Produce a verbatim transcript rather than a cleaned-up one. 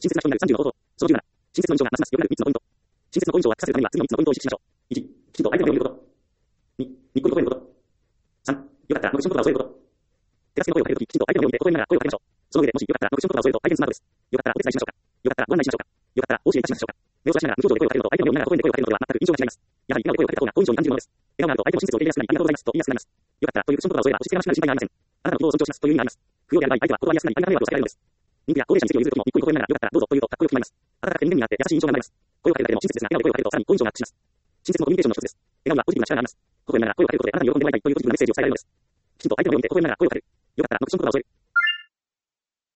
親切な人になるさんじゅうの方法。そのじゅうなな、親切の印象がますます良くなるみっつのポイント。親切の好印象を活かせるためには次のみっつのポイントを意識しましょう。いち、きちんと相手の目を見ること。に、にっこりと声を言うこと。さん、よかったらノクション言葉を添えること。手助けの声をかけるとき、きちんと相手の目を見て微笑みながら声をかけましょう。その上で、もしよかったらノクション言葉を添えると相手にスマートです。よかったらお手伝いしましょうか。よかったらご案内しましょうか。よかったらお教えいたしましょうか。目をそらしながら無表情で声をかけるのと相手の目を見ながら微笑んで声をかけるのでは全く印象が違います。やはり笑顔で声をかけた方が好印象に感じるものです。笑顔があると相手も親切を受け入れやすくなり、ありがとうございますと言いやすくなります。よかったらというクション言葉を添えれば押し付けがましくなる心配がありません。あなたの希望を尊重しますという意味があります。不要である場合、相手は断りやすくなり、相手の迷惑を避けられるのです。妊婦や高齢者に席を譲るときもにっこりと微笑みながらよかったらどうぞというとかっこよく決まります。温かくて人間味があって優しい印象が生まれます。声をかけるだけでも親切ですが、笑顔で声をかけるとさらに好印象がアップします。親切のコミュニケーションの一つです。笑顔にはポジティブな力があります。微笑みながら声をかけることであなたに喜んでもらいたいというポジティブなメッセージを伝えられるのです。きちんと相手の目を見て微笑みながら声をかける。よかったらノクション言葉を添える。